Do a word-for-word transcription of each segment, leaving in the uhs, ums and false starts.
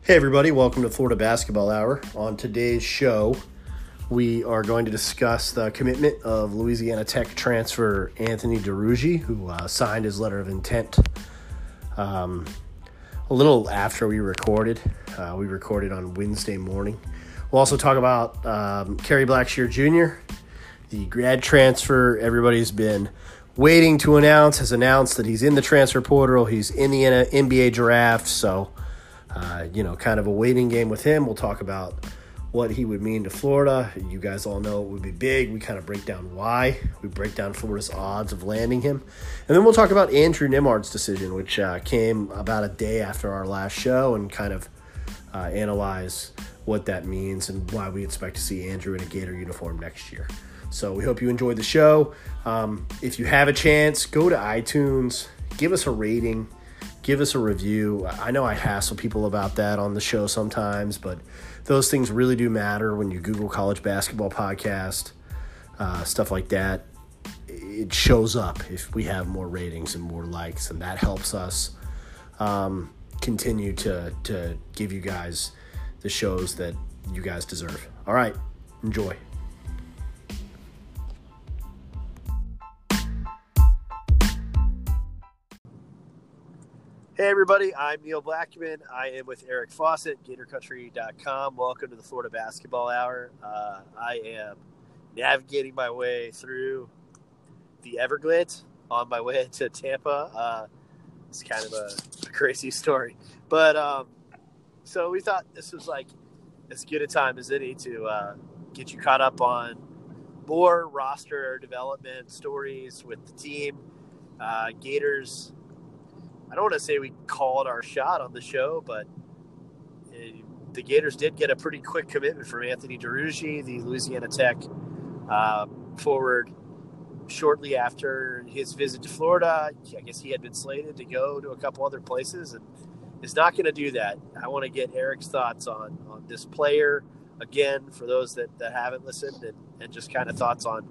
Hey everybody, welcome to Florida Basketball Hour. On today's show, we are going to discuss the commitment of Louisiana Tech transfer Anthony Duruji, who uh, signed his letter of intent um, a little after we recorded. Uh, we recorded on Wednesday morning. We'll also talk about um, Kerry Blackshear Junior, the grad transfer everybody's been waiting to announce, has announced that he's in the transfer portal. He's in the N B A draft, so Uh, you know, kind of a waiting game with him. We'll talk about what he would mean to Florida. You guys all know it would be big. We kind of break down why. We break down Florida's odds of landing him. And then we'll talk about Andrew Nembhard's decision, which uh, came about a day after our last show, and kind of uh, analyze what that means and why we expect to see Andrew in a Gator uniform next year. So we hope you enjoyed the show. Um, if you have a chance, go to iTunes, give us a rating. Give us a review. I know I hassle people about that on the show sometimes, but those things really do matter when you Google college basketball podcast, uh, stuff like that. It shows up if we have more ratings and more likes, and that helps us um, continue to, to give you guys the shows that you guys deserve. All right, enjoy. Hey everybody, I'm Neil Blackman. I am with Eric Fawcett, Gator Country dot com. Welcome to the Florida Basketball Hour. Uh, I am navigating my way through the Everglades on my way to Tampa. Uh, it's kind of a, a crazy story. But um, so we thought this was like as good a time as any to uh, get you caught up on more roster development stories with the team. Uh, Gators... I don't want to say we called our shot on the show, but the Gators did get a pretty quick commitment from Anthony Duruji, the Louisiana Tech uh, forward, shortly after his visit to Florida. I guess he had been slated to go to a couple other places and is not going to do that. I want to get Eric's thoughts on, on this player, again, for those that, that haven't listened, and, and just kind of thoughts on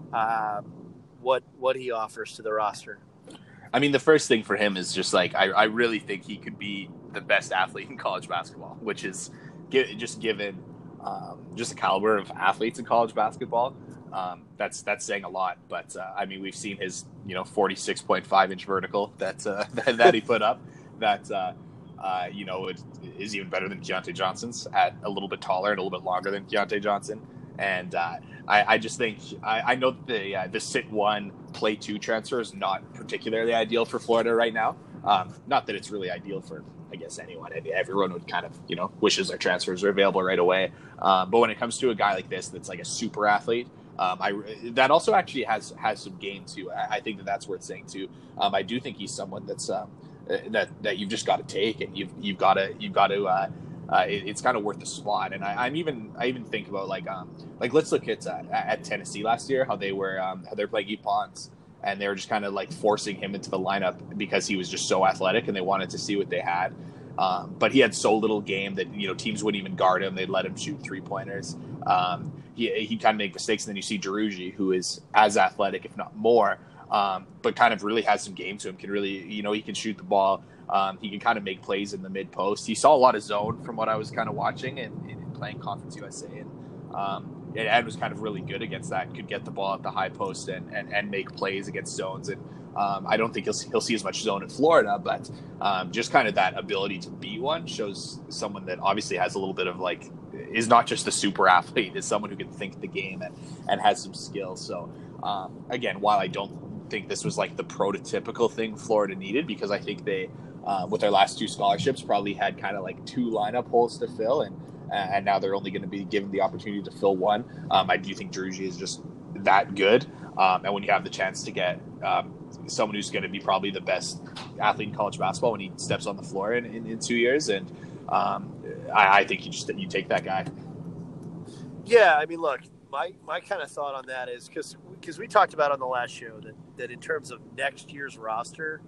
uh, what what he offers to the roster. I mean, the first thing for him is just like, I, I really think he could be the best athlete in college basketball, which is just given um, just the caliber of athletes in college basketball. Um, that's that's saying a lot. But, uh, I mean, we've seen his, you know, forty-six point five inch vertical that, uh, that, that he put up that, uh, uh, you know, it is even better than Keontae Johnson's, at a little bit taller and a little bit longer than Keontae Johnson. And uh, I, I just think I, I know that the uh, the sit one play two transfer is not particularly ideal for Florida right now. Um, not that it's really ideal for, I guess, anyone. Everyone would kind of, you know, wishes their transfers are available right away. Um, but when it comes to a guy like this, that's like a super athlete, um, I that also actually has has some game too. I, I think that that's worth saying too. Um, I do think he's someone that's um, that that you've just got to take, and you've you've got to you've got to. Uh, Uh, it, it's kind of worth the spot. And I, I'm even, I even think about like, um, like let's look at, uh, at Tennessee last year, how they were, um, how they're playing Yves Pons, and they were just kind of like forcing him into the lineup because he was just so athletic and they wanted to see what they had. Um, but he had so little game that, you know, teams wouldn't even guard him. They'd let him shoot three pointers. Um, he, he kind of make mistakes. And then you see Duruji, who is as athletic, if not more, um, but kind of really has some game to him, can really, you know, he can shoot the ball. Um, he can kind of make plays in the mid post. He saw a lot of zone from what I was kind of watching and, and playing Conference U S A, and um, Ed was kind of really good against that. Could get the ball at the high post and, and, and make plays against zones. And um, I don't think he'll he'll see as much zone in Florida, but um, just kind of that ability to be one shows someone that obviously has a little bit of like is not just a super athlete, is someone who can think the game and, and has some skill. So um, again, while I don't think this was like the prototypical thing Florida needed, because I think they. Uh, with their last two scholarships, probably had kind of like two lineup holes to fill, and and now they're only going to be given the opportunity to fill one. Um, I do think Duruji is just that good, um, and when you have the chance to get um, someone who's going to be probably the best athlete in college basketball when he steps on the floor in, in, in two years, and um, I, I think you just you take that guy. Yeah, I mean, look, my my kind of thought on that is because because we talked about on the last show that that in terms of next year's roster.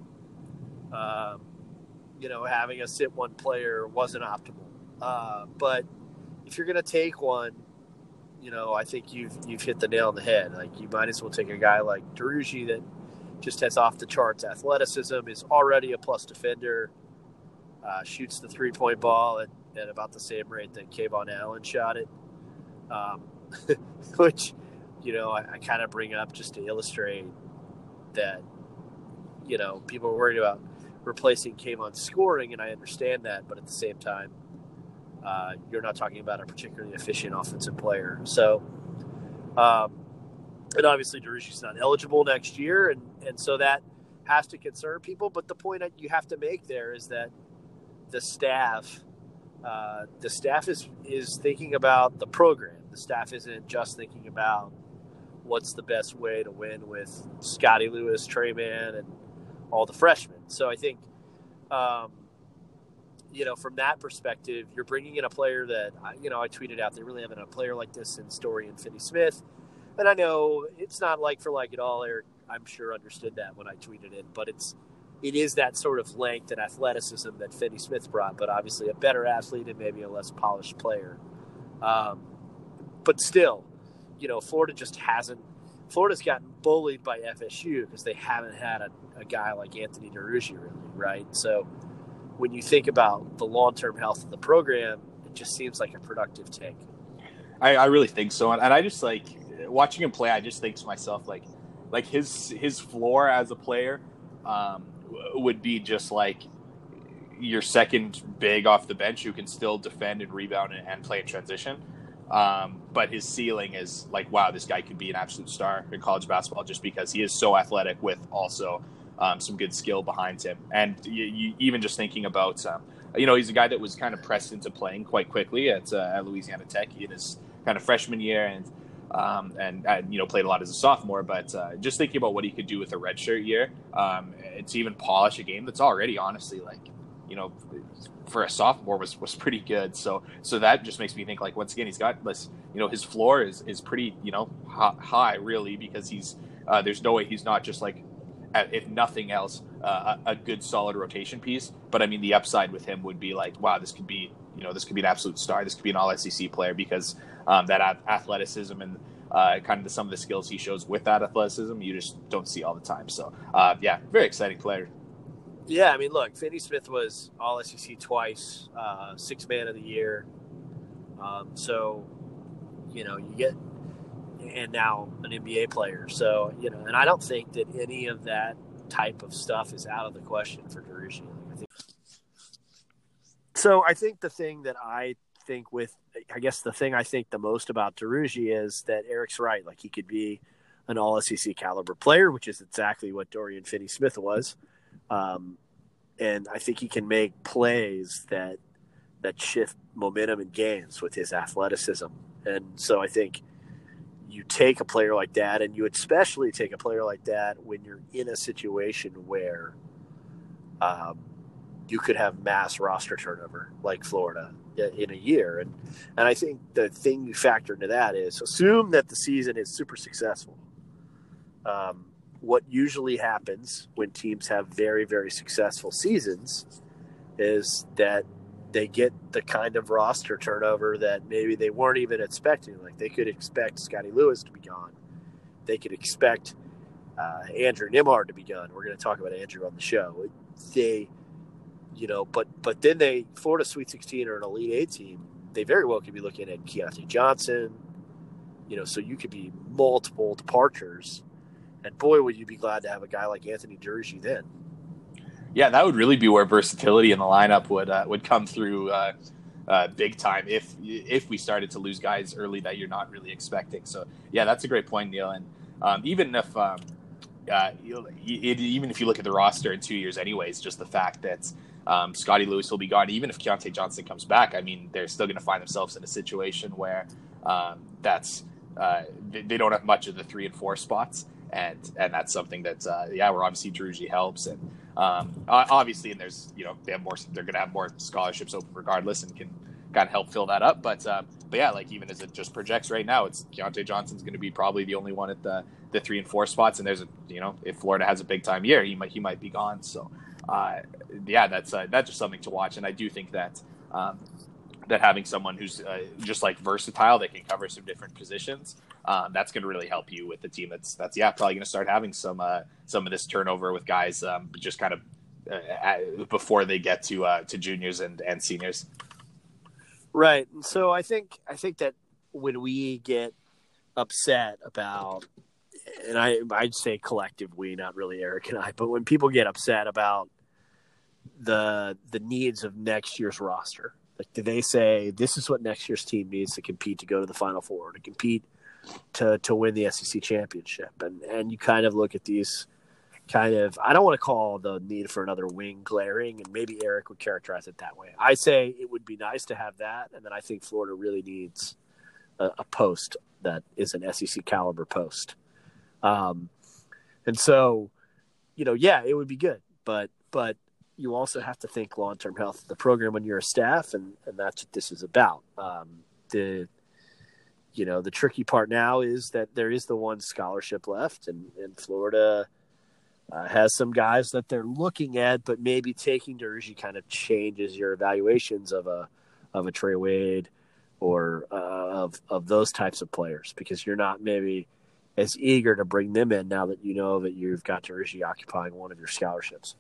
Um, you know, having a sit one player wasn't optimal. Uh, but if you're going to take one, you know, I think you've you've hit the nail on the head. Like, you might as well take a guy like Duruji that just has off the charts athleticism, is already a plus defender, uh, shoots the three point ball at at about the same rate that Kayvon Allen shot it, um, which, you know, I, I kind of bring up just to illustrate that, you know, people are worried about replacing Kayvon's scoring, and I understand that, but at the same time, uh, you're not talking about a particularly efficient offensive player. So, um, and obviously Duruji's not eligible next year, and, and so that has to concern people. But the point that you have to make there is that the staff, uh, the staff is is thinking about the program. The staff isn't just thinking about what's the best way to win with Scotty Lewis, Trey Mann, and all the freshmen. So I think, um, you know, from that perspective, you're bringing in a player that, you know, I tweeted out, they really haven't had a player like this since Dorian Finney-Smith. And I know it's not like for like at all. Eric, I'm sure, understood that when I tweeted it, but it's, it is that sort of length and athleticism that Finney-Smith brought, but obviously a better athlete and maybe a less polished player. Um, but still, you know, Florida just hasn't, Florida's gotten bullied by F S U because they haven't had a, a guy like Anthony Duruji, really, right? So when you think about the long-term health of the program, it just seems like a productive take. I, I really think so. And, and I just, like, watching him play, I just think to myself, like, like his his floor as a player um, would be just like your second big off the bench who can still defend and rebound and, and play in transition. Um, but his ceiling is like, wow, this guy could be an absolute star in college basketball just because he is so athletic with also um, some good skill behind him. And you, you, even just thinking about, um, you know, he's a guy that was kind of pressed into playing quite quickly at, uh, at Louisiana Tech in his kind of freshman year and, um, and, and, you know, played a lot as a sophomore. But uh, just thinking about what he could do with a redshirt year, um, to even polish a game that's already honestly like, you know, for a sophomore was, was pretty good. So, so that just makes me think like, once again, he's got this, you know, his floor is, is pretty, you know, high really, because he's, uh, there's no way he's not just like, if nothing else, uh, a, a good solid rotation piece. But I mean, the upside with him would be like, wow, this could be, you know, this could be an absolute star. This could be an all S E C player because um, that athleticism and uh, kind of the, some of the skills he shows with that athleticism, you just don't see all the time. So uh, yeah, very exciting player. Yeah, I mean, look, Finney-Smith was all S E C twice, uh, sixth man of the year. Um, so, you know, you get, and now an N B A player. So, you know, and I don't think that any of that type of stuff is out of the question for Duruji. I think. So I think the thing that I think with, I guess the thing I think the most about Duruji is that Eric's right. Like, he could be an all S E C caliber player, which is exactly what Dorian Finney-Smith was. Um, and I think he can make plays that that shift momentum in games with his athleticism. And so I think you take a player like that, and you especially take a player like that when you're in a situation where um, you could have mass roster turnover like Florida in a year. And, and I think the thing you factor into that is assume that the season is super successful. Um, What usually happens when teams have very, very successful seasons is that they get the kind of roster turnover that maybe they weren't even expecting. Like, they could expect Scotty Lewis to be gone. They could expect uh, Andrew Nimhard to be gone. We're going to talk about Andrew on the show. They, you know, but but then they, Florida Sweet sixteen or an Elite Eight team, they very well could be looking at Keontae Johnson. You know, so you could be multiple departures. And boy, would you be glad to have a guy like Anthony Duruji then. Yeah, that would really be where versatility in the lineup would uh, would come through uh, uh, big time if if we started to lose guys early that you're not really expecting. So, yeah, that's a great point, Neil. And um, even if um, uh, it, even if you look at the roster in two years anyways, just the fact that um, Scotty Lewis will be gone, even if Keontae Johnson comes back, I mean, they're still going to find themselves in a situation where um, that's uh, they, they don't have much of the three and four spots. And and that's something that uh, yeah, where obviously Duruji helps, and um, obviously, and there's you know they have more, they're going to have more scholarships open regardless, and can kind of help fill that up. But uh, but yeah, like even as it just projects right now, it's Keontae Johnson's going to be probably the only one at the the three and four spots, and there's a you know if Florida has a big time year, he might he might be gone. So uh, yeah, that's uh, that's just something to watch, and I do think that. Um, that having someone who's uh, just like versatile that can cover some different positions, um, that's going to really help you with the team. That's that's yeah probably going to start having some uh, some of this turnover with guys um, just kind of uh, at, before they get to uh, to juniors and, and seniors. Right. And so I think I think that when we get upset about, and I I'd say collective we, not really Eric and I, but when people get upset about the the needs of next year's roster, like do they say this is what next year's team needs to compete to go to the Final Four, to compete to to win the S E C championship, and and you kind of look at these kind of, I don't want to call the need for another wing glaring, and maybe Eric would characterize it that way. I say it would be nice to have that, and then I think Florida really needs a, a post that is an S E C caliber post. Um, and so, you know, yeah, it would be good, but but you also have to think long-term health of the program when you're a staff, and, and that's what this is about. Um, the you know, the tricky part now is that there is the one scholarship left, and, and Florida – Uh, has some guys that they're looking at, but maybe taking Duruji kind of changes your evaluations of a of a Trey Wade or uh, of of those types of players, because you're not maybe as eager to bring them in now that you know that you've got Duruji occupying one of your scholarships.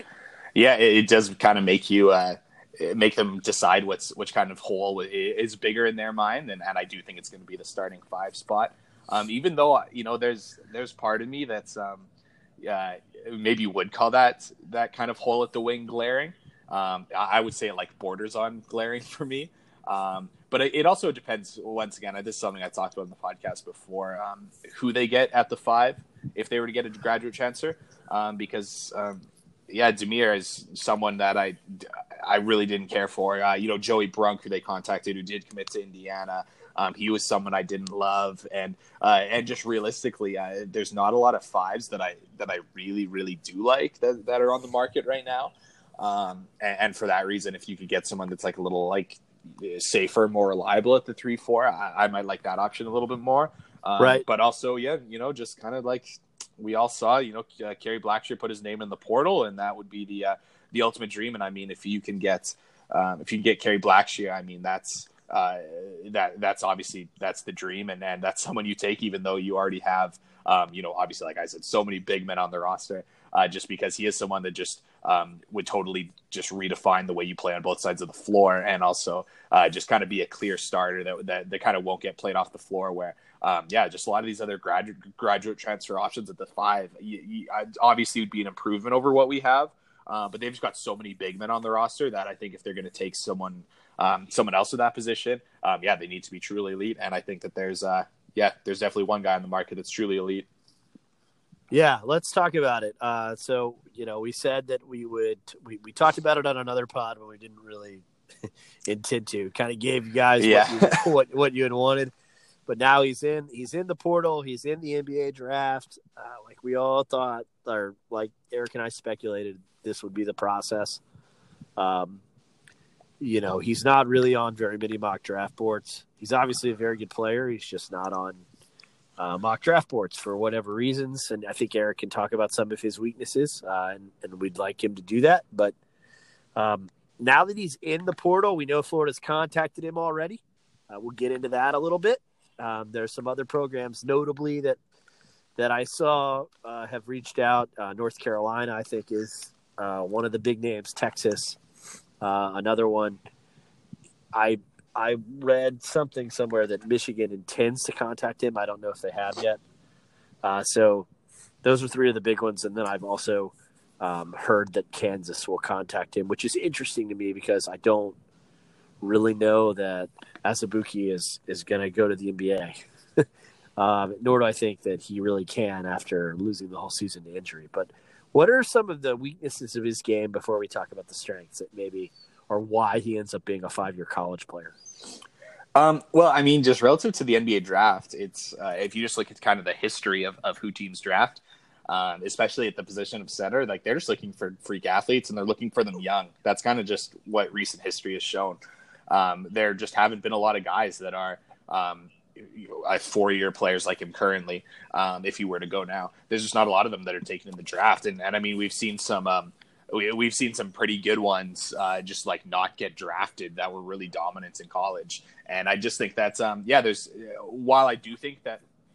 Yeah, it, it does kind of make you uh, make them decide what's which kind of hole is bigger in their mind, and, and I do think it's going to be the starting five spot. Um, even though you know there's there's part of me that's um, Uh, maybe you would call that that kind of hole at the wing glaring. Um, I would say it like borders on glaring for me. Um, but it, it also depends, once again, this is something I talked about in the podcast before, um, who they get at the five if they were to get a graduate transfer. Um, because, um, yeah, Demir is someone that I, I really didn't care for. Uh, you know, Joey Brunk, who they contacted, who did commit to Indiana. Um, he was someone I didn't love, and uh, and just realistically, uh, there's not a lot of fives that I that I really really do like that, that are on the market right now. Um, and, and for that reason, if you could get someone that's like a little like safer, more reliable at the three four, I, I might like that option a little bit more. Um, right. But also, yeah, you know, just kind of like we all saw, you know, uh, Kerry Blackshear put his name in the portal, and that would be the uh, the ultimate dream. And I mean, if you can get um, if you can get Kerry Blackshear, I mean, that's Uh, that that's obviously that's the dream, and, and that's someone you take, even though you already have, um, you know, obviously, like I said, so many big men on the roster, uh, just because he is someone that just um, would totally just redefine the way you play on both sides of the floor, and also uh, just kind of be a clear starter that that, that kind of won't get played off the floor. Where, um, yeah, just a lot of these other graduate graduate transfer options at the five, you, you, obviously would be an improvement over what we have, uh, but they've just got so many big men on the roster that I think if they're going to take someone. Um, someone else in that position, um, yeah, they need to be truly elite, and I think that there's, uh, yeah, there's definitely one guy in the market that's truly elite. Yeah, let's talk about it. Uh, so, you know, we said that we would, we, we talked about it on another pod, but we didn't really intend to. Kind of gave you guys yeah. what, you, what what you had wanted, but now he's in, he's in the portal, he's in the N B A draft. Uh, like we all thought, or like Eric and I speculated, this would be the process. Um. You know, he's not really on very many mock draft boards. He's obviously a very good player. He's just not on uh, mock draft boards for whatever reasons. And I think Eric can talk about some of his weaknesses, uh, and, and we'd like him to do that. But um, now that he's in the portal, we know Florida's contacted him already. Uh, we'll get into that a little bit. Um, there's some other programs, notably, that that I saw uh, have reached out. Uh, North Carolina, I think, is uh, one of the big names. Texas. Uh, another one, I I read something somewhere that Michigan intends to contact him. I don't know if they have yet. Uh, so those are three of the big ones. And then I've also um, heard that Kansas will contact him, which is interesting to me because I don't really know that Azubuike is, is going to go to the N B A. um, nor do I think that he really can after losing the whole season to injury. But what are some of the weaknesses of his game before we talk about the strengths that maybe, or why he ends up being a five-year college player? Um, well, I mean, just relative to the N B A draft, it's uh, if you just look at kind of the history of, of who teams draft, um, especially at the position of center, like they're just looking for freak athletes and they're looking for them young. That's kind of just what recent history has shown. Um, there just haven't been a lot of guys that are um, – Uh, four-year players like him currently. Um, if you were to go now, there's just not a lot of them that are taken in the draft, and, and I mean we've seen some um, we, we've seen some pretty good ones uh, just like not get drafted that were really dominant in college, and I just think that's um, yeah. There's while I do think that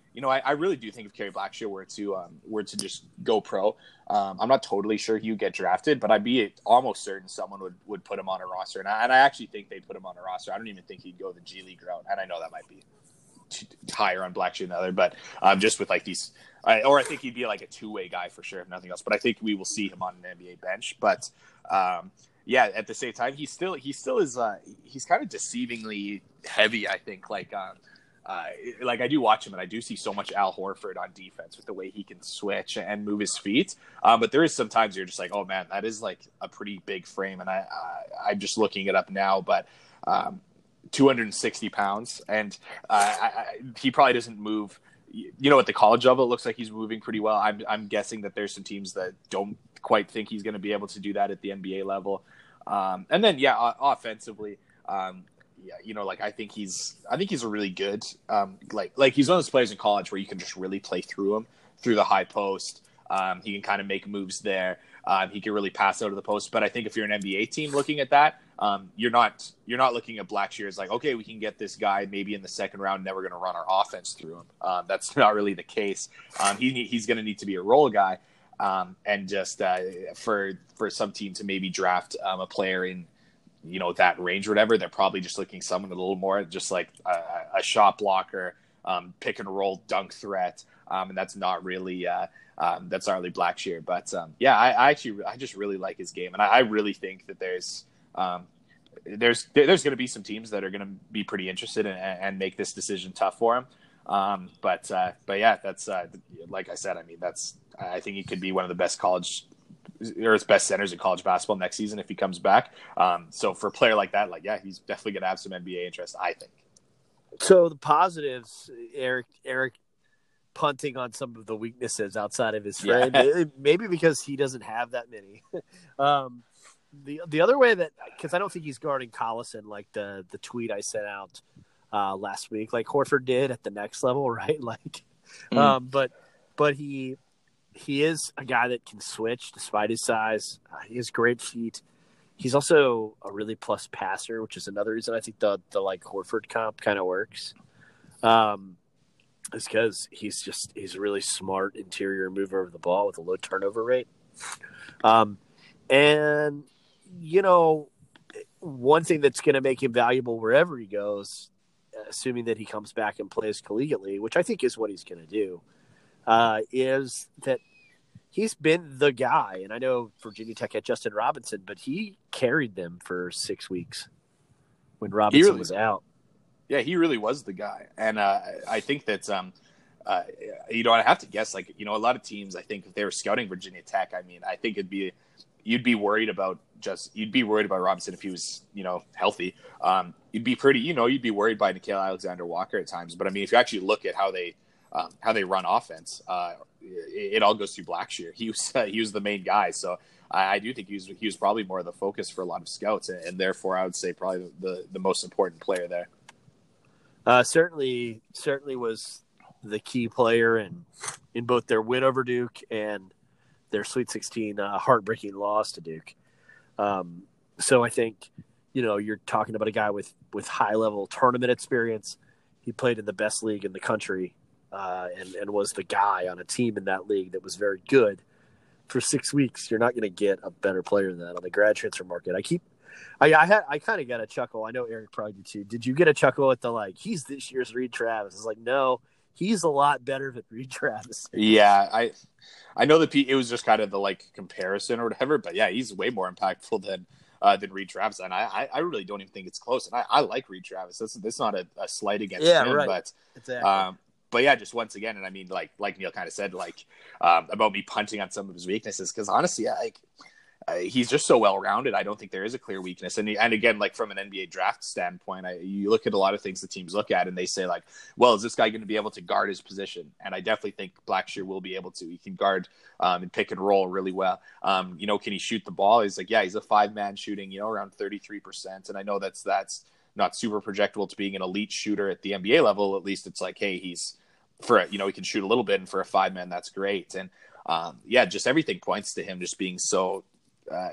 you know, I, I really do think if Kerry Blackshear were to um, were to just go pro, um, I'm not totally sure he would get drafted, but I'd be almost certain someone would, would put him on a roster. And I, and I actually think they'd put him on a roster. I don't even think he'd go the G League route. And I know that might be too, higher on Blackshear than the other, but um, just with like these, I, or I think he'd be like a two-way guy for sure, if nothing else. But I think we will see him on an N B A bench. But um, yeah, at the same time, he's still he still is uh, he's kind of deceivingly heavy. I think like um, uh, like I do watch him and I do see so much Al Horford on defense with the way he can switch and move his feet. Um, but there is sometimes you're just like, oh man, that is like a pretty big frame. And I, I I'm just looking it up now, but um, two hundred sixty pounds, and uh, I, I, he probably doesn't move. You know, at the college level, it looks like he's moving pretty well. I'm I'm guessing that there's some teams that don't quite think he's going to be able to do that at the N B A level. Um, and then, yeah, offensively, um, yeah, you know, like I think he's, I think he's a really good, um, like, like he's one of those players in college where you can just really play through him through the high post. Um, he can kind of make moves there. Um, he can really pass out of the post. But I think if you're an N B A team looking at that, um, you're not, you're not looking at Blackshear as like, okay, we can get this guy maybe in the second round. Never going to run our offense through him. Um, that's not really the case. Um, he he's going to need to be a role guy. Um, and just uh, for for some team to maybe draft um, a player in, you know, that range or whatever, they're probably just looking someone a little more just like a, a shot blocker, um, pick and roll dunk threat, um, and that's not really uh, um, that's not really Blackshear. But um, yeah, I, I actually I just really like his game, and I, I really think that there's um, there's there's going to be some teams that are going to be pretty interested in, and make this decision tough for him. Um, but uh, but yeah, that's uh, like I said. I mean, that's I think he could be one of the best college or his best centers in college basketball next season if he comes back. Um, so for a player like that, like yeah, he's definitely going to have some N B A interest, I think. So the positives, Eric, Eric punting on some of the weaknesses outside of his frame, yeah. Maybe because he doesn't have that many. um, the the other way that, because I don't think he's guarding Collison like the the tweet I sent out uh, last week, like Horford did at the next level, right? Like, mm. um, but but he he is a guy that can switch despite his size. Uh, he has great feet. He's also a really plus passer, which is another reason I think the the like Horford comp kind of works. Um, is because he's just he's a really smart interior mover of the ball with a low turnover rate. Um, and you know, one thing that's going to make him valuable wherever he goes, assuming that he comes back and plays collegiately, which I think is what he's going to do, uh, is that he's been the guy. And I know Virginia Tech had Justin Robinson, but he carried them for six weeks when Robinson really, was out. Yeah, he really was the guy. And uh, I think that, um, uh, you know, I have to guess, like, you know, a lot of teams, I think if they were scouting Virginia Tech, I mean, I think it'd be, you'd be worried about just, you'd be worried about Robinson if he was, you know, healthy. Um, you'd be pretty, you know, you'd be worried by Nickeil Alexander-Walker at times. But I mean, if you actually look at how they, um, how they run offense, uh, it, it all goes through Blackshear. He was, uh, he was the main guy. So I, I do think he was, he was probably more of the focus for a lot of scouts. And, and therefore I would say probably the, the most important player there. Uh, certainly, certainly was the key player in, in both their win over Duke and their Sweet sixteen uh, heartbreaking loss to Duke. Um, so I think, you know, you're talking about a guy with, with high level tournament experience. He played in the best league in the country uh, and, and was the guy on a team in that league that was very good for six weeks. You're not going to get a better player than that on the grad transfer market. I keep, I, I had, I kind of got a chuckle. I know Eric probably did too. Did you get a chuckle at the, like, he's this year's Reed Travis? It's like, no, he's a lot better than Reed Travis. Yeah. I, I know that it was just kind of the like comparison or whatever, but yeah, he's way more impactful than, uh, than Reed Travis. And I, I really don't even think it's close. And I, I like Reed Travis. That's, that's not a, a slight against yeah, him, right. but, exactly. um, but yeah, just once again, and I mean, like, like Neil kind of said, like, um, about me punting on some of his weaknesses. Cause honestly, I, like, Uh, he's just so well-rounded. I don't think there is a clear weakness. And and again, like from an N B A draft standpoint, I, you look at a lot of things the teams look at and they say like, well, is this guy going to be able to guard his position? And I definitely think Blackshear will be able to. He can guard um, and pick and roll really well. Um, you know, can he shoot the ball? He's like, yeah, he's a five-man shooting, you know, around thirty-three percent. And I know that's that's not super projectable to being an elite shooter at the N B A level. At least it's like, hey, he's for, you know, he can shoot a little bit, and for a five-man, that's great. And um, yeah, just everything points to him just being so Uh,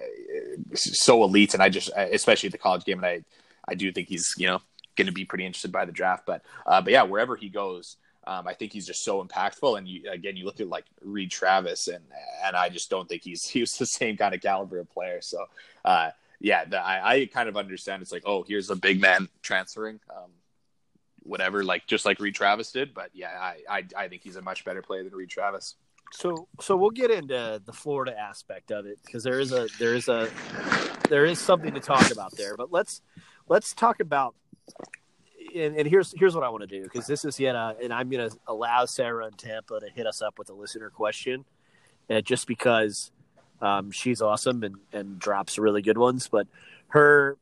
so elite, and I just, especially at the college game, and I, I do think he's, you know, going to be pretty interested by the draft. But, uh, but yeah, wherever he goes, Um, I think he's just so impactful. And you, again, you look at like Reed Travis, and and I just don't think he's he was the same kind of caliber of player. So, uh, yeah, the, I, I kind of understand. It's like, oh, here's a big man transferring, um, whatever, like just like Reed Travis did. But yeah, I, I I think he's a much better player than Reed Travis. So so we'll get into the Florida aspect of it, because there is a there is a there is something to talk about there. But let's let's talk about. And, and here's here's what I want to do, because this is yet a, and I'm going to allow Sarah in Tampa to hit us up with a listener question, uh, just because um, she's awesome and, and drops really good ones. But her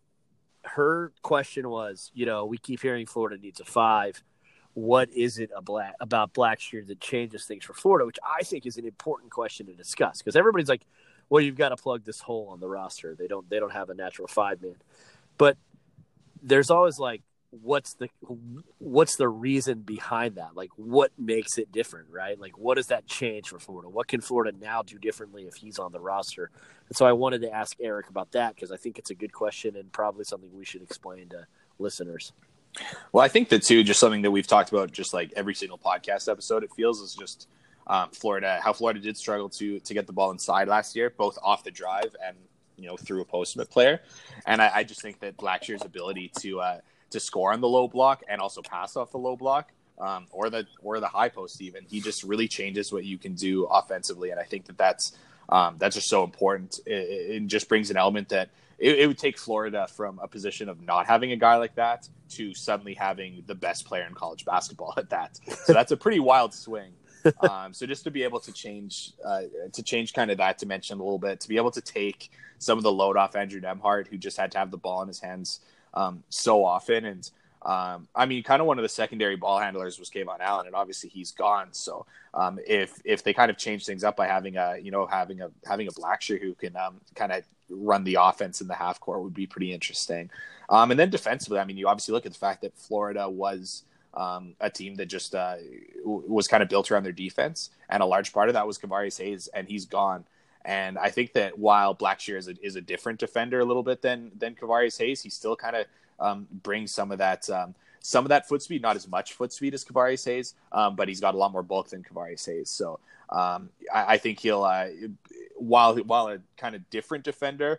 her question was, you know, we keep hearing Florida needs a five. What is it about, about Blackshear that changes things for Florida? Which I think is an important question to discuss, because everybody's like, well, you've got to plug this hole on the roster. They don't they don't have a natural five man, but there's always like, what's the what's the reason behind that? Like, what makes it different, right? Like, what does that change for Florida? What can Florida now do differently if he's on the roster? And so I wanted to ask Eric about that, because I think it's a good question and probably something we should explain to listeners. Well, I think that too, just something that we've talked about just like every single podcast episode, it feels, is just um, Florida, how Florida did struggle to to get the ball inside last year, both off the drive and, you know, through a post player. And I, I just think that Blackshear's ability to uh, to score on the low block and also pass off the low block, um, or the or the high post even, he just really changes what you can do offensively. And I think that that's um, that's just so important. It, it just brings an element that it, it would take Florida from a position of not having a guy like that to suddenly having the best player in college basketball at that. So that's a pretty wild swing. Um, so just to be able to change, uh, to change kind of that dimension a little bit, to be able to take some of the load off Andrew Nembhard, who just had to have the ball in his hands um, so often. And um, I mean, kind of one of the secondary ball handlers was Kayvon Allen, and obviously he's gone. So um, if if they kind of change things up by having a, you know, having a having a Blackshear who can um, kind of run the offense in the half court would be pretty interesting. Um, and then defensively, I mean, you obviously look at the fact that Florida was um, a team that just uh, was kind of built around their defense, and a large part of that was Kavarius Hayes, and he's gone. And I think that while Blackshear is a, is a different defender a little bit than than Kavarius Hayes, he still kind of um, brings some of that um, some of that foot speed, not as much foot speed as Kavarius Hayes, um, but he's got a lot more bulk than Kavarius Hayes. So um, I, I think he'll uh, while while a kind of different defender,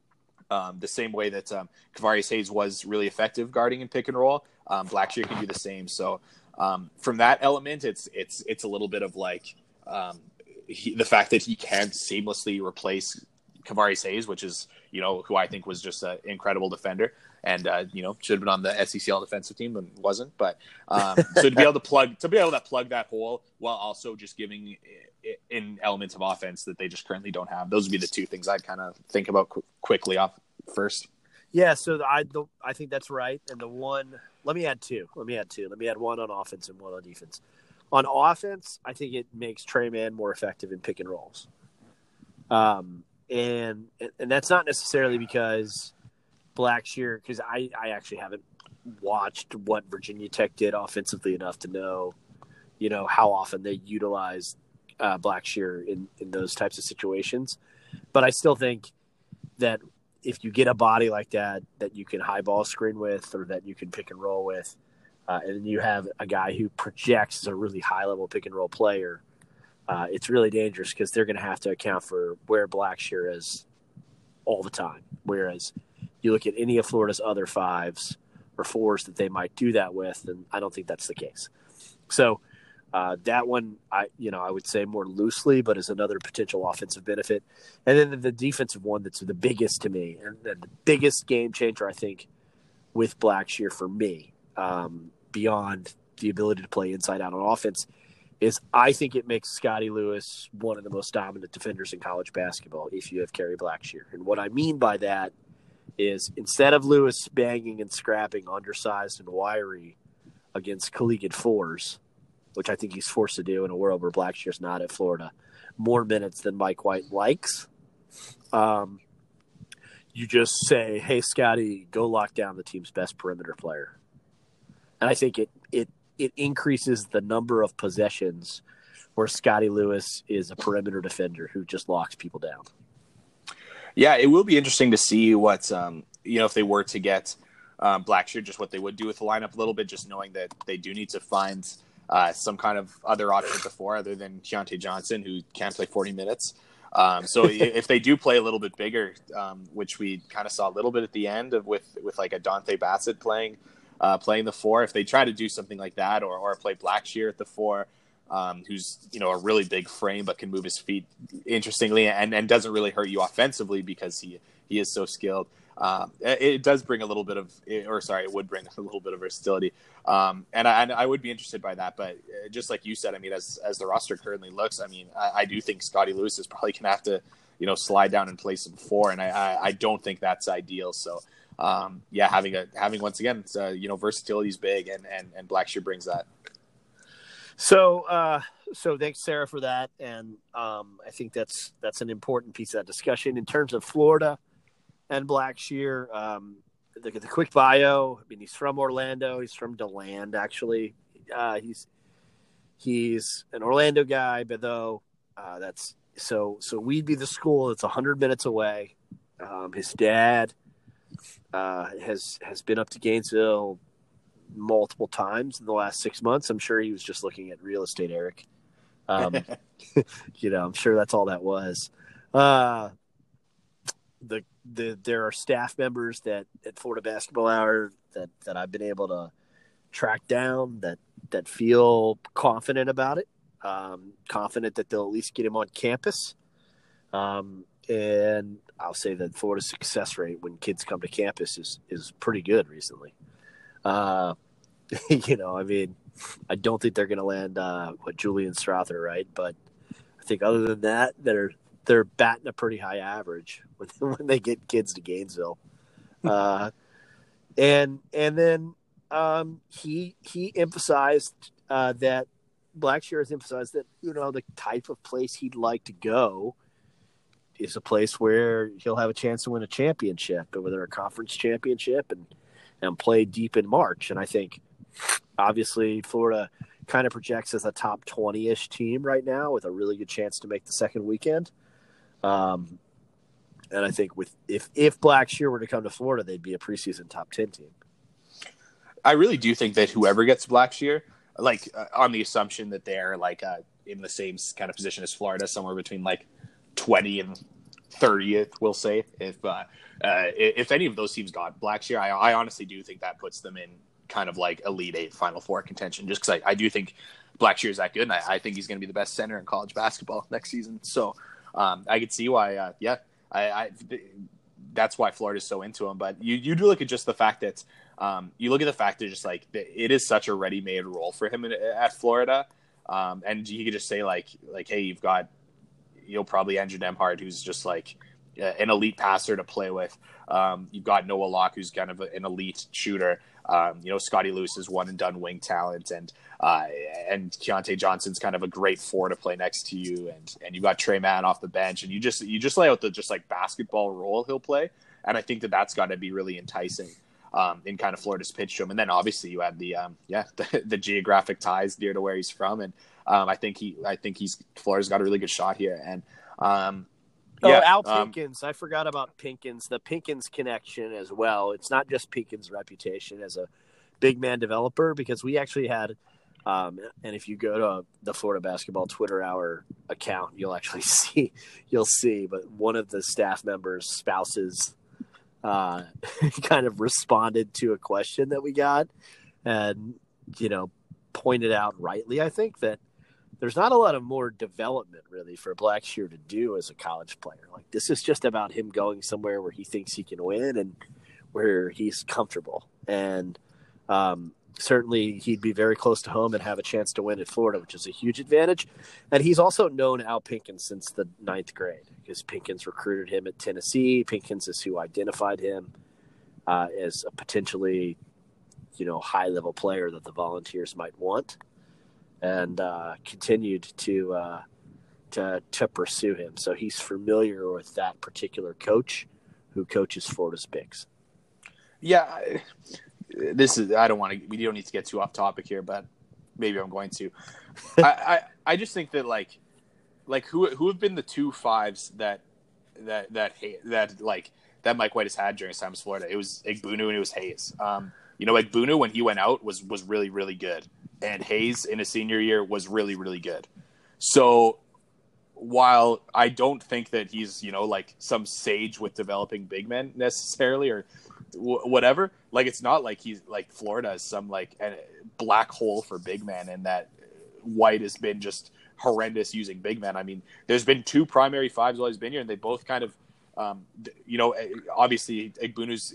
um, the same way that um, Kavarius Hayes was really effective guarding in pick and roll, um, Blackshear can do the same. So um, from that element, it's it's it's a little bit of like. Um, He, the fact that he can seamlessly replace Kavarius Hayes, which is, you know, who I think was just an incredible defender and, uh, you know, should have been on the S E C L defensive team and wasn't. But um, so to be able to plug, to be able to plug that hole while also just giving in elements of offense that they just currently don't have. Those would be the two things I'd kind of think about qu- quickly off first. Yeah. So the, I, the, I think that's right. And the one, let me add two, let me add two, let me add one on offense and one on defense. On offense, I think it makes Tre Mann more effective in pick and rolls. Um, and and that's not necessarily because Blackshear, because I, I actually haven't watched what Virginia Tech did offensively enough to know, you know, how often they utilize uh, Blackshear in, in those types of situations. But I still think that if you get a body like that, that you can high ball screen with or that you can pick and roll with, Uh, and then you have a guy who projects as a really high-level pick-and-roll player, uh, it's really dangerous because they're going to have to account for where Blackshear is all the time. Whereas you look at any of Florida's other fives or fours that they might do that with, and I don't think that's the case. So uh, that one, I you know, I would say more loosely, but is another potential offensive benefit. And then the defensive one that's the biggest to me, and the biggest game changer, I think, with Blackshear for me, um, beyond the ability to play inside out on offense, is I think it makes Scotty Lewis one of the most dominant defenders in college basketball if you have Kerry Blackshear. And what I mean by that is instead of Lewis banging and scrapping undersized and wiry against collegiate fours, which I think he's forced to do in a world where Blackshear's not at Florida, more minutes than Mike White likes, um, you just say, hey, Scotty, go lock down the team's best perimeter player. And I think it it it increases the number of possessions where Scotty Lewis is a perimeter defender who just locks people down. Yeah, it will be interesting to see what, um, you know, if they were to get um, Blackshear, just what they would do with the lineup a little bit, just knowing that they do need to find uh, some kind of other option at the four other than Keontae Johnson, who can't play forty minutes. Um, so if they do play a little bit bigger, um, which we kind of saw a little bit at the end of with, with like a Dante Bassett playing, uh, playing the four, if they try to do something like that, or, or play Blackshear at the four, um, who's, you know, a really big frame, but can move his feet interestingly and, and doesn't really hurt you offensively because he, he is so skilled. Um, it, it does bring a little bit of, or sorry, it would bring a little bit of versatility. Um, and I, and I would be interested by that, but just like you said, I mean, as, as the roster currently looks, I mean, I, I do think Scotty Lewis is probably going to have to, you know, slide down and play some four. And I, I, I don't think that's ideal. So, um, yeah, having a, having once again, it's, uh, you know, versatility is big, and, and, and Blackshear brings that. So, uh, so thanks, Sarah, for that. And, um, I think that's, that's an important piece of that discussion in terms of Florida and Blackshear. Um, the, the quick bio. I mean, he's from Orlando. He's from DeLand, actually. Uh, he's he's an Orlando guy, but though uh, that's so so we'd be the school that's a hundred minutes away. Um, his dad uh, has has been up to Gainesville multiple times in the last six months. I'm sure he was just looking at real estate, Eric. Um, you know, I'm sure that's all that was. Uh, the The, there are staff members that at Florida Basketball Hour that, that I've been able to track down that, that feel confident about it, um, confident that they'll at least get him on campus. Um, and I'll say that Florida's success rate when kids come to campus is, is pretty good recently. Uh, you know, I mean, I don't think they're going to land uh, what Julian Strother, right? But I think other than that, they're they're batting a pretty high average when, when they get kids to Gainesville. Uh, and and then um, he he emphasized uh, that Blackshear has emphasized that, you know, the type of place he'd like to go is a place where he'll have a chance to win a championship, whether a conference championship, and and play deep in March. And I think obviously Florida kind of projects as a top twenty-ish team right now with a really good chance to make the second weekend. Um, and I think with if, if Blackshear were to come to Florida, they'd be a preseason top ten team. I really do think that whoever gets Blackshear, like uh, on the assumption that they're like uh, in the same kind of position as Florida, somewhere between like twenty and thirtieth, we'll say, if uh, uh, if any of those teams got Blackshear, I, I honestly do think that puts them in kind of like Elite Eight, Final Four contention, just because I, I do think Blackshear is that good, and I, I think he's going to be the best center in college basketball next season. So um, I could see why, uh, yeah, I, I that's why Florida's so into him. But you, you do look at just the fact that um, you look at the fact that just like it is such a ready-made role for him in, at Florida, um, and you could just say like like hey, you've got you'll probably Andrew Nembhard, who's just like an elite passer to play with. Um, you've got Noah Locke, who's kind of an elite shooter. Um, you know, Scotty Lewis is one and done wing talent, and uh, and Keontae Johnson's kind of a great four to play next to you, and and you got Trey Mann off the bench, and you just you just lay out the just like basketball role he'll play, and I think that that's got to be really enticing um, in kind of Florida's pitch to him. And then obviously you have the um, yeah the, the geographic ties near to where he's from, and um, I think he I think he's Florida's got a really good shot here, and um, Oh, yeah, Al um, Pinkins. I forgot about Pinkins, the Pinkins connection as well. It's not just Pinkins' reputation as a big man developer, because we actually had, um, and if you go to the Florida Basketball Twitter Hour account, you'll actually see, you'll see, but one of the staff members' spouses uh, kind of responded to a question that we got and, you know, pointed out rightly, I think, that there's not a lot of more development really for Blackshear to do as a college player. Like, this is just about him going somewhere where he thinks he can win and where he's comfortable. And um, certainly he'd be very close to home and have a chance to win at Florida, which is a huge advantage. And he's also known Al Pinkins since the ninth grade, because Pinkins recruited him at Tennessee. Pinkins is who identified him uh, as a potentially, you know, high level player that the Volunteers might want. And uh, continued to uh, to to pursue him. So he's familiar with that particular coach, who coaches Florida's bigs. Yeah, this is. I don't want to. We don't need to get too off topic here, but maybe I'm going to. I, I I just think that like like who who have been the two fives that that that that like that Mike White has had during his time in Florida. It was Igbunu and it was Hayes. Um, you know, Igbunu when he went out was was really really good. and Hayes in his senior year was really, really good. So while I don't think that he's, you know, like some sage with developing big men necessarily or w- whatever, like it's not like he's like Florida is some like a black hole for big men and that White has been just horrendous using big men. I mean, there's been two primary fives while he's been here, and they both kind of, um, you know, obviously Egbunu's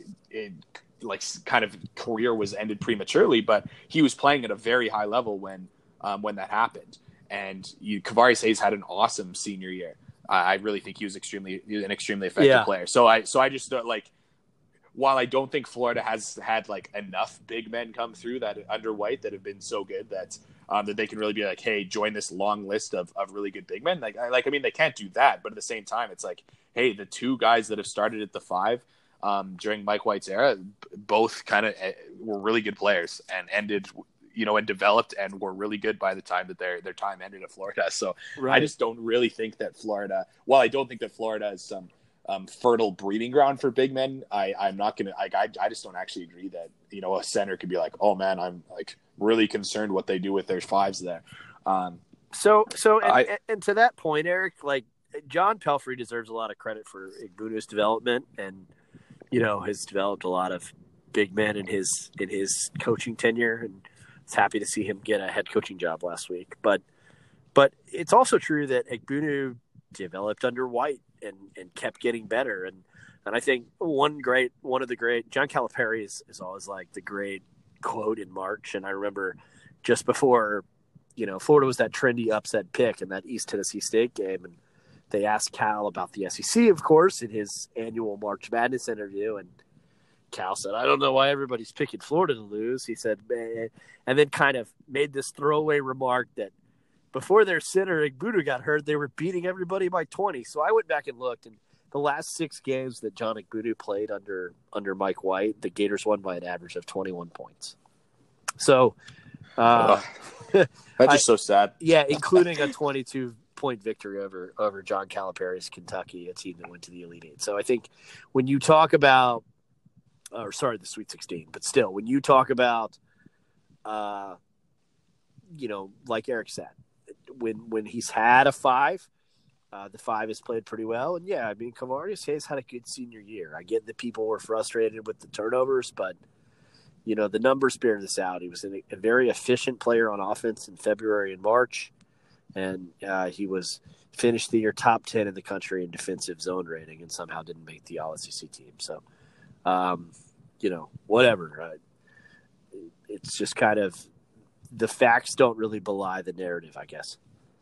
like kind of career was ended prematurely, but he was playing at a very high level when um, when that happened. And you, Kavaris Hayes had an awesome senior year. Uh, I really think he was extremely an extremely effective yeah. player. So I so I just don't like. While I don't think Florida has had like enough big men come through that under White that have been so good that um, that they can really be like, hey, join this long list of, of really good big men. Like, I, like I mean, they can't do that, but at the same time, it's like, hey, the two guys that have started at the five um, during Mike White's era, both kind of were really good players and ended, you know, and developed and were really good by the time that their their time ended at Florida. So right. I just don't really think that Florida. While I don't think that Florida is some. Um, fertile breeding ground for big men. I, I'm not going to, I, I just don't actually agree that, you know, a center could be like, oh man, I'm like really concerned what they do with their fives there. Um, so, so, and, I, and to that point, Eric, like John Pelfrey deserves a lot of credit for Egbunu's development and, you know, has developed a lot of big men in his, in his coaching tenure. And it's happy to see him get a head coaching job last week. But, but it's also true that Egbunu developed under White and, and kept getting better. And, and I think one great, one of the great, John Calipari is, is always like the great quote in March. And I remember just before, you know, Florida was that trendy upset pick in that East Tennessee State game. And they asked Cal about the S E C, of course, in his annual March Madness interview. And Cal said, I don't know why everybody's picking Florida to lose. He said, man, and then kind of made this throwaway remark that, before their center, Egbunu, got hurt, they were beating everybody by twenty. So I went back and looked, and the last six games that John Egbunu played under under Mike White, the Gators won by an average of twenty-one points. So uh, that's just I, so sad. Yeah, including a twenty-two point victory over over John Calipari's Kentucky, a team that went to the Elite Eight. So I think when you talk about, or sorry, the Sweet sixteen, but still, when you talk about, uh, you know, like Eric said, when when he's had a five, uh, the five has played pretty well. And yeah, I mean, Kavaris Hayes had a good senior year. I get that people were frustrated with the turnovers, but you know, the numbers bear this out. He was a, a very efficient player on offense in February and March, and uh, he was finished the year top ten in the country in defensive zone rating, and somehow didn't make the All S E C team. So, um, you know, whatever. Uh, it's just kind of. The facts don't really belie the narrative, I guess.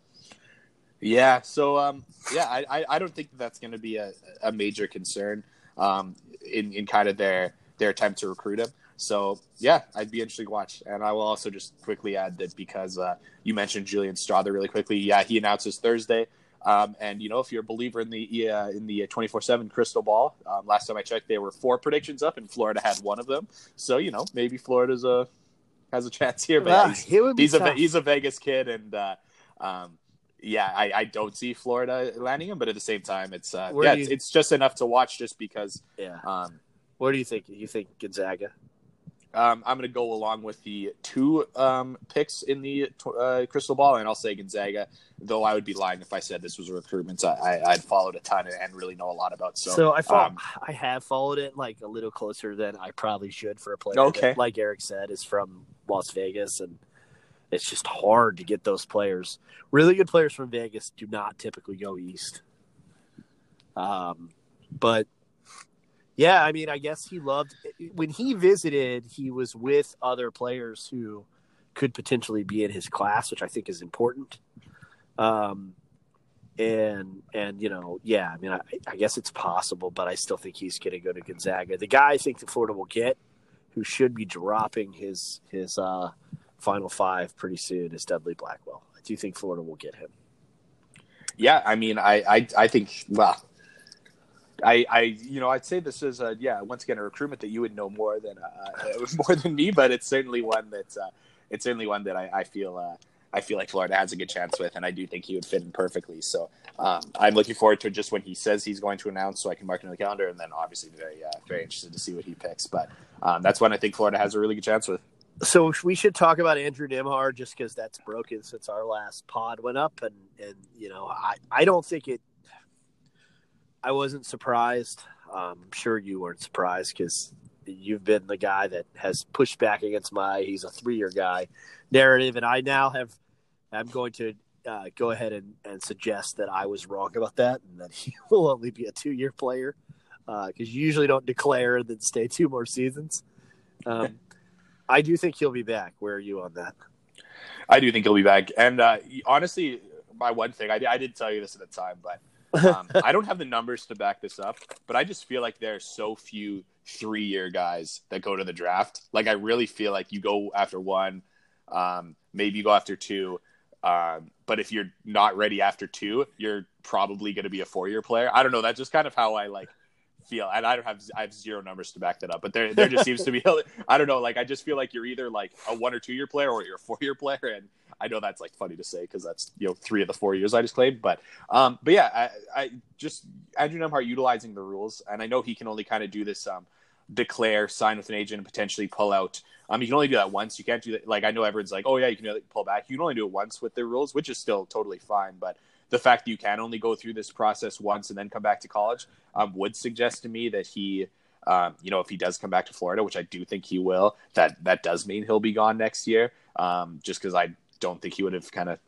Yeah. So, um, yeah, I, I don't think that's going to be a, a major concern um, in, in kind of their, their attempt to recruit him. So, yeah, I'd be interested to watch. And I will also just quickly add that because uh, you mentioned Julian Strother really quickly. Yeah, he announces Thursday. Um, and, you know, if you're a believer in the uh, in the twenty-four seven crystal ball, um, last time I checked, there were four predictions up and Florida had one of them. So, you know, maybe Florida's a has a chance here, but uh, yeah, he's, he's a he's a Vegas kid, and uh, um, yeah, I, I don't see Florida landing him, but at the same time, it's uh, yeah, you, it's, it's just enough to watch, just because. Yeah. Um, Where do you think? You think Gonzaga? Um, I'm going to go along with the two um, picks in the uh, crystal ball, and I'll say Gonzaga. Though I would be lying if I said this was a recruitment I, I, I'd followed a ton and really know a lot about. So, so I follow, um, I have followed it like a little closer than I probably should for a player. Okay. That, like Eric said, is from Las Vegas, and it's just hard to get those players. Really good players from Vegas do not typically go east. Um, but. Yeah, I mean, I guess he loved – when he visited, he was with other players who could potentially be in his class, which I think is important. Um, and, and you know, yeah, I mean, I, I guess it's possible, but I still think he's going to go to Gonzaga. The guy I think that Florida will get, who should be dropping his his uh, Final Five pretty soon, is Dudley Blackwell. I do think Florida will get him. Yeah, I mean, I, I, I think – well – I, I, you know, I'd say this is a, yeah, once again, a recruitment that you would know more than, uh, more than me, but it's certainly one that's, uh, it's certainly one that I, I feel, uh, I feel like Florida has a good chance with, and I do think he would fit in perfectly. So, um, I'm looking forward to just when he says he's going to announce, so I can mark it on the calendar, and then obviously very, uh, very interested to see what he picks. But, um, that's one I think Florida has a really good chance with. So we should talk about Andrew Nembhard just because that's broken since our last pod went up, and and you know I I don't think it. I wasn't surprised. Um, I'm sure you weren't surprised because you've been the guy that has pushed back against my he's a three year guy narrative, and I now have. I'm going to uh, go ahead and, and suggest that I was wrong about that, and that he will only be a two year player because uh, you usually don't declare and then stay two more seasons. Um, I do think he'll be back. Where are you on that? I do think he'll be back. And uh, honestly, my one thing, I, I did tell you this at the time, but um, I don't have the numbers to back this up, but I just feel like there are so few three-year guys that go to the draft. Like, I really feel like you go after one, um, maybe you go after two, um, but if you're not ready after two, you're probably going to be a four-year player. I don't know. That's just kind of how I, like, feel, and I don't have I have zero numbers to back that up, but there there just seems to be I don't know, like I just feel like you're either like a one or two year player or you're a four year player, and I know that's like funny to say because that's you know three of the four years I just claimed, but um but yeah I, I just Andrew Nembhard utilizing the rules, and I know he can only kind of do this um declare, sign with an agent, and potentially pull out. Um, you can only do that once. You can't do that. Like I know everyone's like, oh yeah, you can pull back. You can only do it once with the rules, which is still totally fine, but the fact that you can only go through this process once and then come back to college um, would suggest to me that he, um, you know, if he does come back to Florida, which I do think he will, that that does mean he'll be gone next year. Um, just because I don't think he would have kind of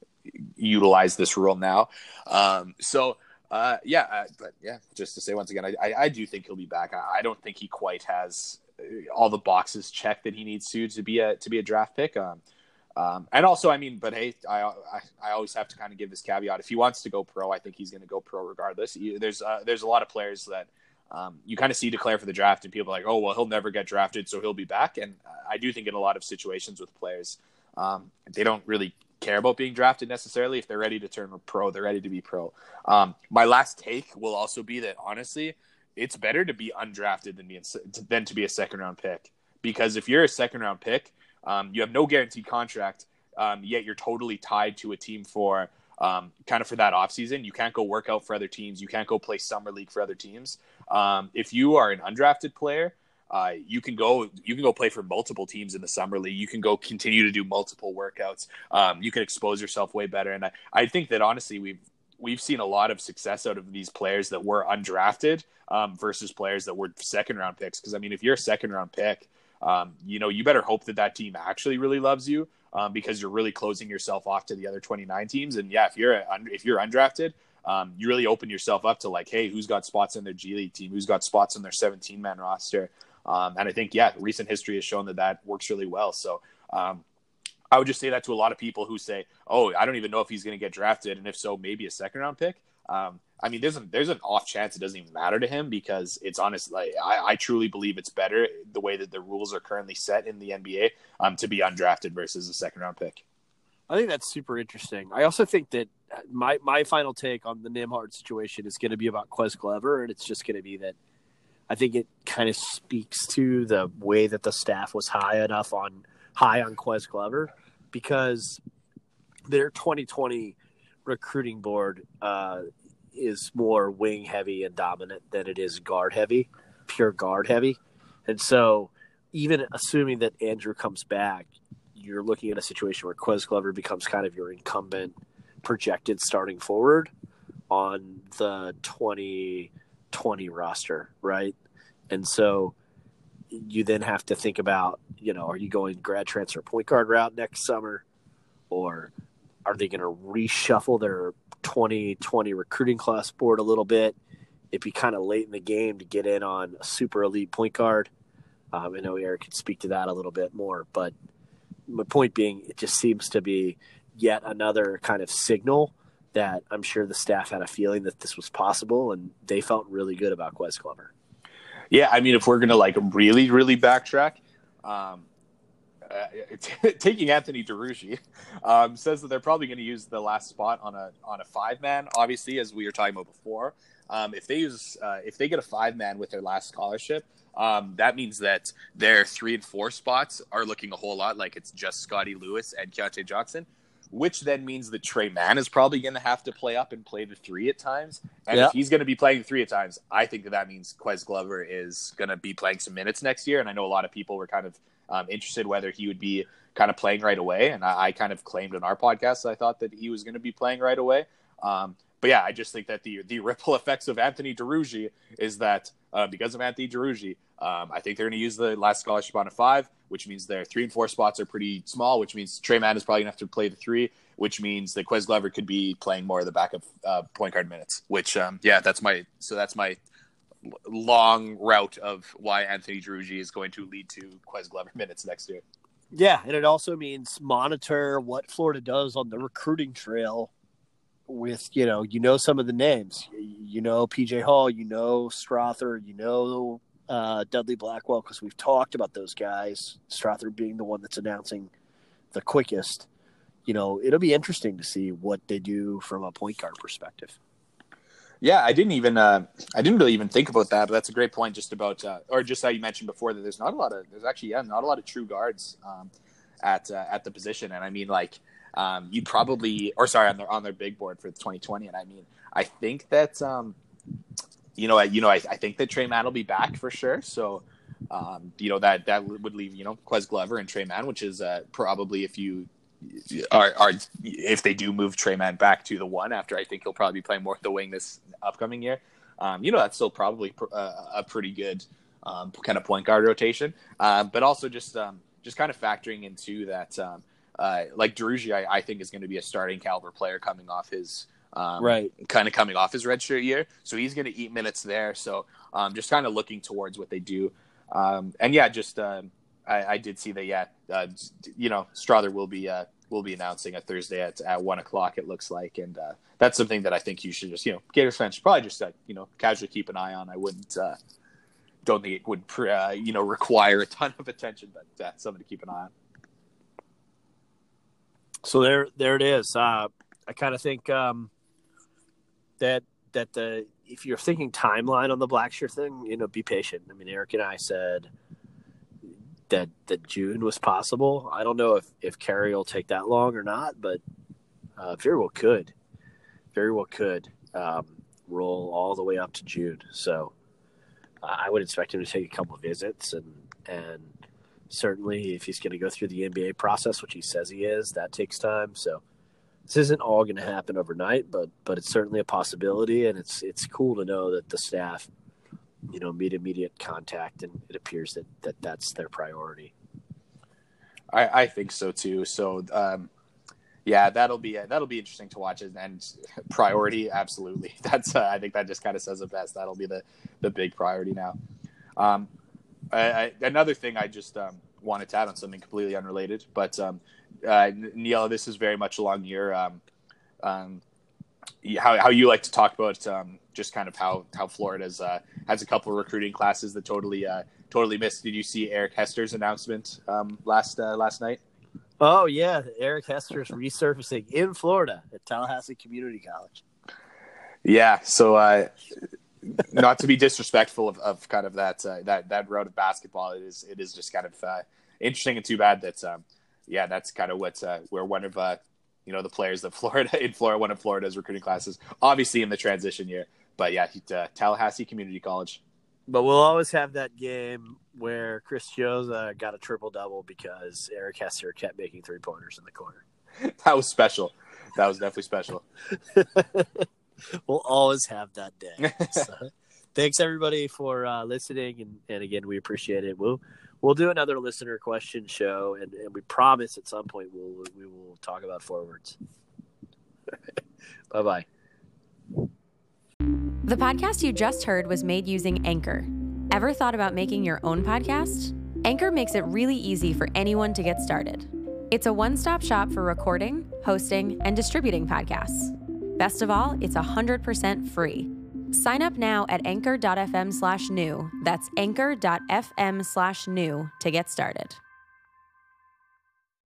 utilized this rule now. Um, so uh, yeah, uh, but yeah, just to say once again, I, I, I do think he'll be back. I, I don't think he quite has all the boxes checked that he needs to to be a to be a draft pick. Um, Um, and also, I mean, but hey, I, I I always have to kind of give this caveat. If he wants to go pro, I think he's going to go pro regardless. He, there's uh, there's a lot of players that um, you kind of see declare for the draft, and people are like, oh, well, he'll never get drafted, so he'll be back. And I do think in a lot of situations with players, um, they don't really care about being drafted necessarily. If they're ready to turn pro, they're ready to be pro. Um, my last take will also be that, honestly, it's better to be undrafted than, be, than to be a second-round pick. Because if you're a second-round pick, Um, you have no guaranteed contract, um, yet you're totally tied to a team for um, kind of for that offseason. You can't go work out for other teams. You can't go play summer league for other teams. Um, if you are an undrafted player, uh, you can go you can go play for multiple teams in the summer league. You can go continue to do multiple workouts. Um, you can expose yourself way better. And I, I think that honestly we've we've seen a lot of success out of these players that were undrafted um, versus players that were second round picks. Because I mean, if you're a second round pick, Um, you know, you better hope that that team actually really loves you um, because you're really closing yourself off to the other twenty-nine teams. And yeah, if you're a, if you're undrafted, um, you really open yourself up to like, hey, who's got spots in their G League team? Who's got spots in their seventeen man roster? Um, and I think, yeah, recent history has shown that that works really well. So um, I would just say that to a lot of people who say, oh, I don't even know if he's going to get drafted. And if so, maybe a second round pick. Um, I mean, there's, a, there's an off chance it doesn't even matter to him because it's honest. Like, I, I truly believe it's better the way that the rules are currently set in the N B A um, to be undrafted versus a second round pick. I think that's super interesting. I also think that my, my final take on the Nembhard situation is going to be about Ques Glover, and it's just going to be that I think it kind of speaks to the way that the staff was high enough on high on Ques Glover because their twenty twenty recruiting board uh, is more wing heavy and dominant than it is guard heavy, pure guard heavy. And so even assuming that Andrew comes back, you're looking at a situation where Ques Glover becomes kind of your incumbent projected starting forward on the twenty twenty roster, right? And so you then have to think about, you know, are you going grad transfer point guard route next summer, or are they going to reshuffle their twenty twenty recruiting class board a little bit? It'd be kind of late in the game to get in on a super elite point guard. Um, I know Eric could speak to that a little bit more, but my point being, it just seems to be yet another kind of signal that I'm sure the staff had a feeling that this was possible, and they felt really good about Ques Glover. Yeah, I mean, if we're going to like really, really backtrack, um, uh, t- taking Anthony Duruji um, says that they're probably going to use the last spot on a on a five man. Obviously, as we were talking about before, um, if they use uh, if they get a five man with their last scholarship, um, that means that their three and four spots are looking a whole lot like it's just Scotty Lewis and Keontae Johnson. which then means that Trey Mann is probably going to have to play up and play the three at times. And yeah. if he's going to be playing the three at times, I think that that means Quez Glover is going to be playing some minutes next year. And I know a lot of people were kind of um, interested whether he would be kind of playing right away. And I, I kind of claimed in our podcast, I thought that he was going to be playing right away. Um, but yeah, I just think that the the ripple effects of Anthony Duruji is that uh, because of Anthony Duruji, um, I think they're going to use the last scholarship on a five, which means their three and four spots are pretty small, which means Trey Mann is probably going to have to play the three, which means that Quez Glover could be playing more of the backup uh, point guard minutes, which, um, yeah, that's my, so that's my long route of why Anthony Duruji is going to lead to Quez Glover minutes next year. Yeah, and it also means monitor what Florida does on the recruiting trail with, you know, you know, some of the names, you know, P J Hall, you know, Strother, you know, uh, Dudley Blackwell, because we've talked about those guys, Strother being the one that's announcing the quickest. You know, it'll be interesting to see what they do from a point guard perspective. Yeah, I didn't even, uh, I didn't really even think about that, but that's a great point just about, uh, or just how you mentioned before that there's not a lot of, there's actually, yeah, not a lot of true guards um, at, uh, at the position. And I mean, like, um, you probably, or sorry, on their, on their big board for twenty twenty. And I mean, I think that, um, you know, I, you know, I, I think that Trey Mann will be back for sure. So, um, you know, that, that would leave, you know, Quez Glover and Trey Mann, which is uh, probably if you, Are, are if they do move Trey Mann back to the one after, I think he'll probably be playing more at the wing this upcoming year. Um, you know, that's still probably pr- uh, a pretty good um, kind of point guard rotation. Uh, but also just um, just kind of factoring into that, um, uh, like Duruji, I, I think is going to be a starting caliber player coming off his um, right, kind of coming off his redshirt year, so he's going to eat minutes there. So um, just kind of looking towards what they do, um, and yeah, just uh, I, I did see that. Yeah, uh, you know, Strother will be. Uh, We'll be announcing a Thursday at, at one o'clock. It looks like, and uh, that's something that I think you should just, you know, Gators fans should probably just, uh, you know, casually keep an eye on. I wouldn't, uh, don't think it would, uh, you know, require a ton of attention, but that's something to keep an eye on. So there, there it is. Uh, I kind of think um, that that the if you're thinking timeline on the Blackshear thing, you know, be patient. I mean, Eric and I said that that June was possible. I don't know if, if Kerry will take that long or not, but uh, very well could. Very well could um, roll all the way up to June. So uh, I would expect him to take a couple of visits, and and certainly if he's going to go through the N B A process, which he says he is, that takes time. So this isn't all going to happen overnight, but but it's certainly a possibility, and it's it's cool to know that the staff, you know, meet immediate contact, and it appears that, that that's their priority. I, I think so too. So, um, yeah, that'll be that'll be interesting to watch. And priority, absolutely. That's uh, I think that just kind of says it best. That'll be the, the big priority now. Um, I, I, another thing I just um, wanted to add on something completely unrelated, but um, uh, Neil, this is very much along your um, um, how how you like to talk about um, just kind of how how Florida's uh, has a couple of recruiting classes that totally uh, totally missed. Did you see Eric Hester's announcement um, last uh, last night? Oh yeah, Eric Hester's resurfacing in Florida at Tallahassee Community College. Yeah, so uh, not to be disrespectful of, of kind of that uh, that that road of basketball, it is it is just kind of uh, interesting and too bad that um, yeah, that's kind of what's uh, where one of uh, you know, the players that Florida in Florida, one of Florida's recruiting classes, obviously in the transition year, but yeah, uh, Tallahassee Community College. But we'll always have that game where Chris Joza got a triple double because Eric Hester kept making three pointers in the corner. That was special. That was definitely special. We'll always have that day. So, thanks everybody for uh, listening, and, and again, we appreciate it. We'll we'll do another listener question show, and, and we promise at some point we'll we will talk about forwards. Bye bye. The podcast you just heard was made using Anchor. Ever thought about making your own podcast? Anchor makes it really easy for anyone to get started. It's a one-stop shop for recording, hosting, and distributing podcasts. Best of all, it's one hundred percent free. Sign up now at anchor.fm slash new. That's anchor.fm slash new to get started.